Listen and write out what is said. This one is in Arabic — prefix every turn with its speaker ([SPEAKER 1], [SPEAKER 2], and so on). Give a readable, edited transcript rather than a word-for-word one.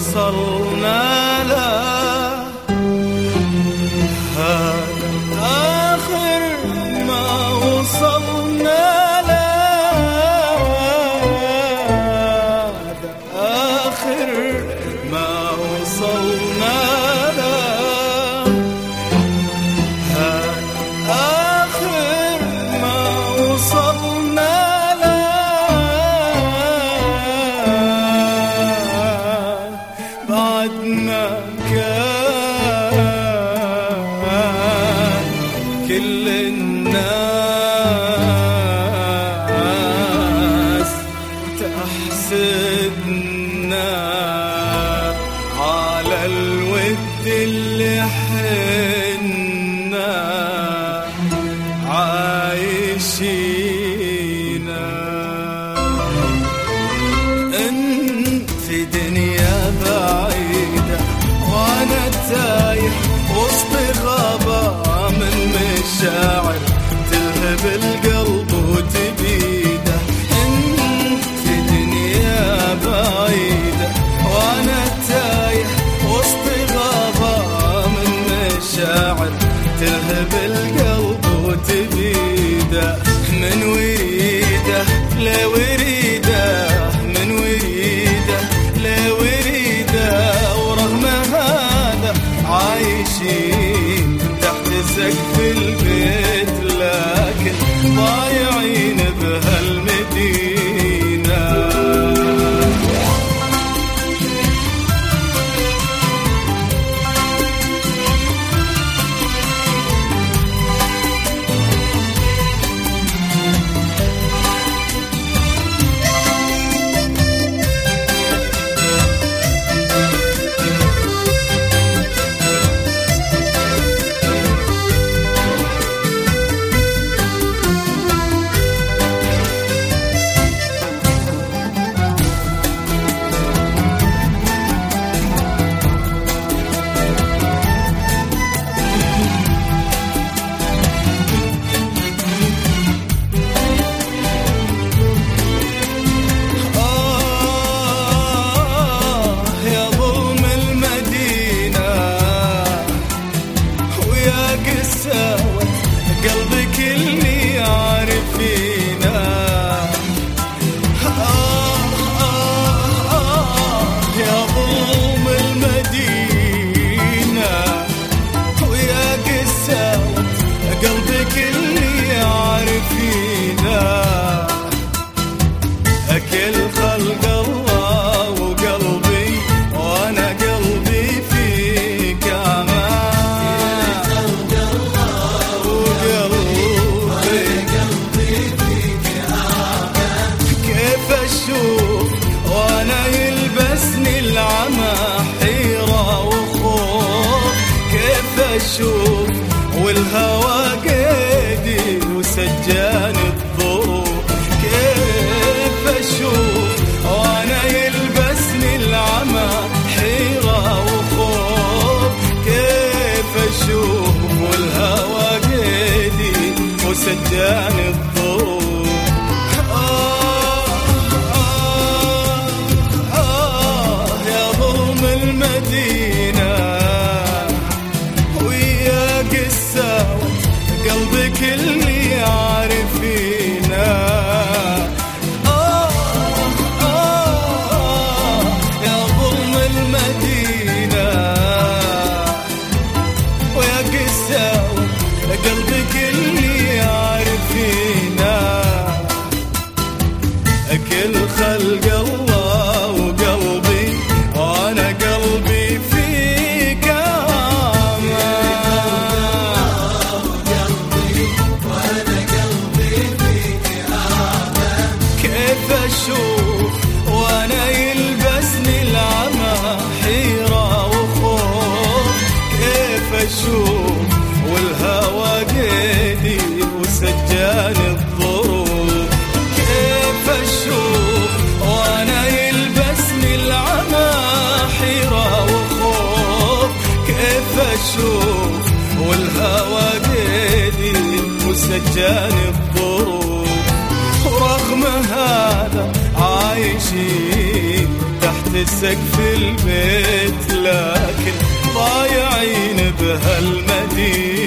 [SPEAKER 1] وصلنا له، هذا آخر ما وصلنا له، هذا آخر ما وصلنا له، هذا آخر ما وصلنا له، بعد ما كان كل الناس تحسدنا على الود اللي حنا عايشينا. انت في دنيا بعيدة وانا تايه وسط غابة من مشاعر تلهب القلب وتبيده. انت في دنيا بعيدة وانا تايه وسط غابة من مشاعر تلهب القلب وتبيده. من وريده لا وريده، من وريده لا وريده، ورغم هذا عايشين تحت سقف البيت، لكن ضايعين بهالمدينة. قلبك اللي يعرفينا، يا ظلم المدينة ويا قساوة قلبك اللي يعرفينا. أكل خلق الله وقلبي وأنا قلبي فيك وانا يلبسني العمى حيرة وخوف. كيف اشوف والهوى قيدي وسجان الظروف. كيف اشوف وانا يلبسني العمى حيرة وخوف. كيف اشوف والهوى قيدي وسجان الظروف. المدينة ويا قساوة قلبك اللي يعرفينا. يا ظلم المدينة ويا قساوة قلبك اللي يعرفينا. أكل خلق الله وقلبي وأنا قلبي فيك أمان. كيف أشوف وأنا يلبسني العمى حيرة وخوف. كيف أشوف والهوى قيدي وسجان الظروف. كيف أشوف وأنا يلبسني العمى حيرة وخوف. كيف أشوف والهوى قيدي وسجان الظروف. ورغم هذا عايشين تحت سقف البيت، لكن ضايعين بهالمدينة.